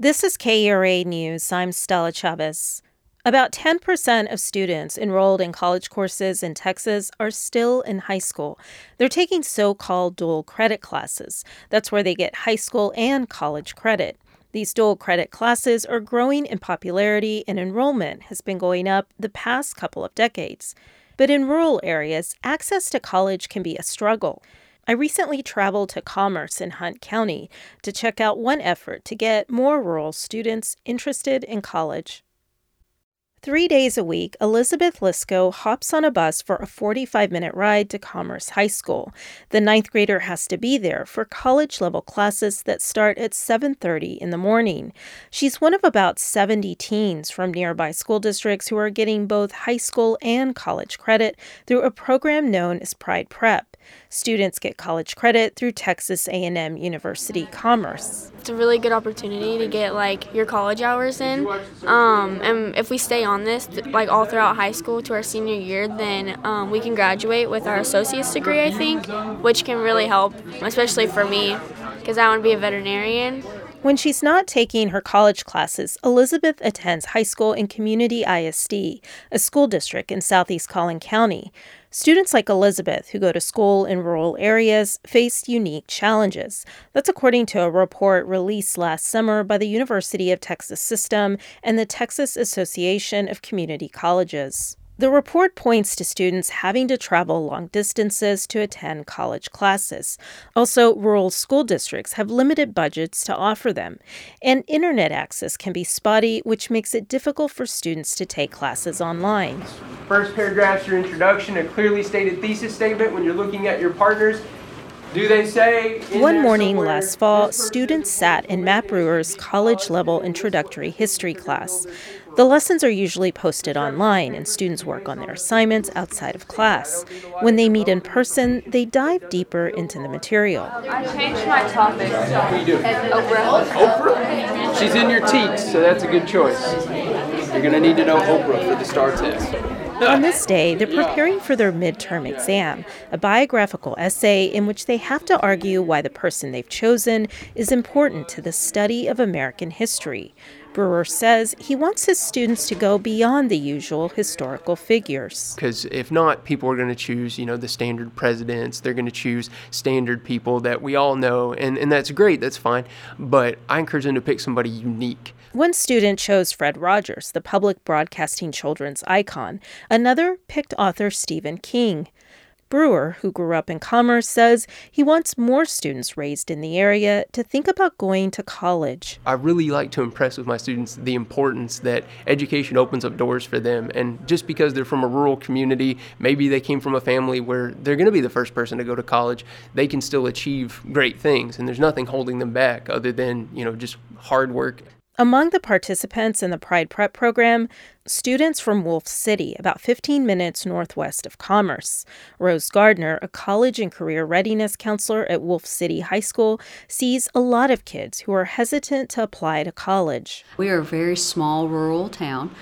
This is KERA News. I'm Stella Chavez. About 10% of students enrolled in college courses in Texas are still in high school. They're taking so-called dual credit classes. That's where they get high school and college credit. These dual credit classes are growing in popularity, and enrollment has been going up the past couple of decades. But in rural areas, access to college can be a struggle. I recently traveled to Commerce in Hunt County to check out one effort to get more rural students interested in college. 3 days a week, Elizabeth Lisco hops on a bus for a 45-minute ride to Commerce High School. The ninth grader has to be there for college-level classes that start at 7:30 in the morning. She's one of about 70 teens from nearby school districts who are getting both high school and college credit through a program known as Pride Prep. Students get college credit through Texas A&M University Commerce. It's a really good opportunity to get your college hours in. And if we stay on this all throughout high school to our senior year, then we can graduate with our associate's degree, I think, which can really help, especially for me, because I want to be a veterinarian. When she's not taking her college classes, Elizabeth attends high school in Community ISD, a school district in southeast Collin County. Students like Elizabeth, who go to school in rural areas, face unique challenges. That's according to a report released last summer by the University of Texas System and the Texas Association of Community Colleges. The report points to students having to travel long distances to attend college classes. Also, rural school districts have limited budgets to offer them, and internet access can be spotty, which makes it difficult for students to take classes online. First paragraph's your introduction, a clearly stated thesis statement when you're looking at your partners. Do they say One morning last fall, students sat in Matt Brewer's college-level introductory history class. The lessons are usually posted online, and students work on their assignments outside of class. When they meet in person, they dive deeper into the material. I changed my topic. What are you doing? Oprah. Oprah? She's in your teats, so that's a good choice. You're going to need to know Oprah for the STAR test. On this day, they're preparing for their midterm exam, a biographical essay in which they have to argue why the person they've chosen is important to the study of American history. Brewer says he wants his students to go beyond the usual historical figures. Because if not, people are going to choose, the standard presidents. They're going to choose standard people that we all know, and that's great, that's fine. But I encourage them to pick somebody unique. One student chose Fred Rogers, the public broadcasting children's icon. Another picked author Stephen King. Brewer, who grew up in Commerce, says he wants more students raised in the area to think about going to college. I really like to impress with my students the importance that education opens up doors for them. And just because they're from a rural community, maybe they came from a family where they're going to be the first person to go to college, they can still achieve great things. And there's nothing holding them back other than, just hard work. Among the participants in the Pride Prep program, students from Wolf City, about 15 minutes northwest of Commerce. Rose Gardner, a college and career readiness counselor at Wolf City High School, sees a lot of kids who are hesitant to apply to college. We are a very small rural town.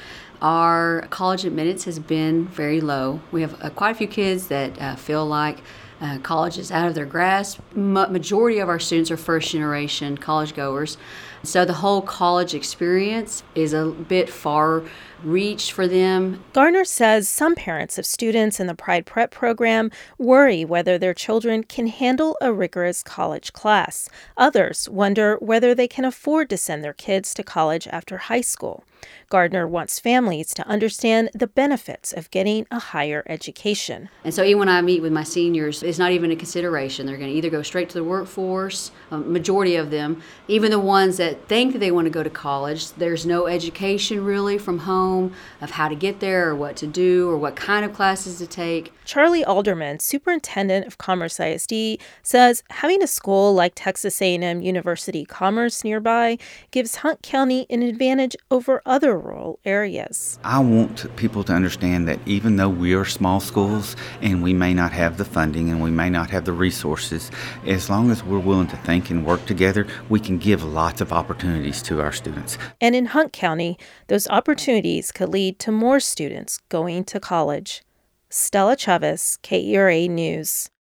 Our college admittance has been very low. We have quite a few kids that feel like college is out of their grasp. Majority of our students are first-generation college goers. So the whole college experience is a bit far reached for them. Garner says some parents of students in the Pride Prep program worry whether their children can handle a rigorous college class. Others wonder whether they can afford to send their kids to college after high school. Gardner wants families to understand the benefits of getting a higher education. And so even when I meet with my seniors, it's not even a consideration. They're going to either go straight to the workforce, majority of them, even the ones that think that they want to go to college, there's no education really from home of how to get there or what to do or what kind of classes to take. Charlie Alderman, superintendent of Commerce ISD, says having a school like Texas A&M University Commerce nearby gives Hunt County an advantage over other rural areas. I want people to understand that even though we are small schools and we may not have the funding and we may not have the resources, as long as we're willing to think and work together, we can give lots of opportunities to our students. And in Hunt County, those opportunities could lead to more students going to college. Stella Chavez, KERA News.